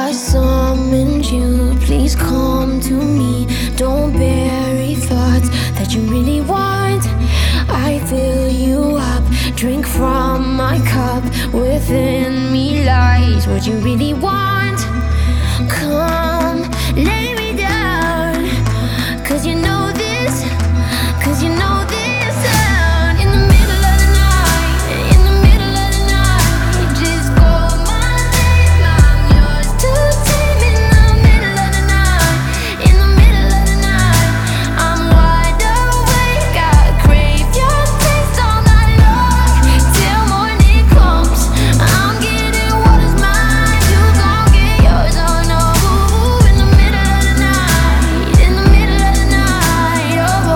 I summoned you, please come to me. Don't bury thoughts that you really want. I fill you up, drink from my cup. Within me lies what you really want. Come, lay me down, 'cause you know this, 'cause you know this sound. In the middle of the night, in the middle of the night, just call my name, I'm yours to tame. In the middle of the night, in the middle of the night, I'm wide awake, I crave your taste all night long. Till morning comes, I'm getting what is mine, you gon' get yours, oh no. In the middle of the night, in the middle of the night, oh.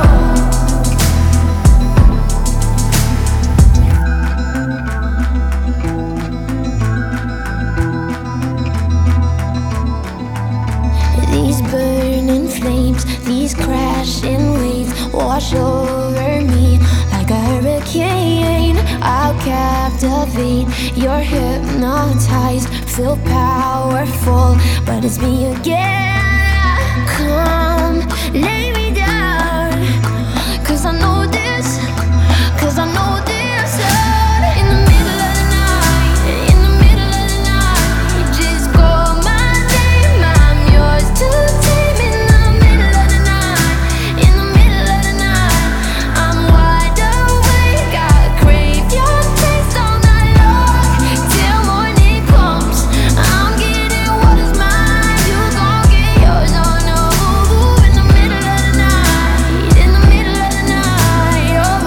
These burning flames, these crashing waves wash over me like a hurricane. I'll captivate, you're hypnotized, feel powerful, but it's me again. Come, lay me down, 'cause I know this, 'cause I know this sound. In the middle of the night, in the middle of the night, just call my name, I'm yours to tame. In the middle of the night, in the middle of the night, I'm wide awake, I crave your taste all night long. Till morning comes, I'm getting what is mine, you gon' get yours, oh no. In the middle of the night, in the middle of the night, oh.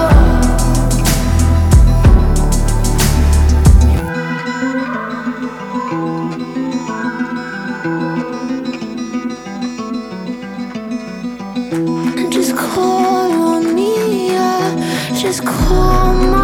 Just call on me, yeah. Just call my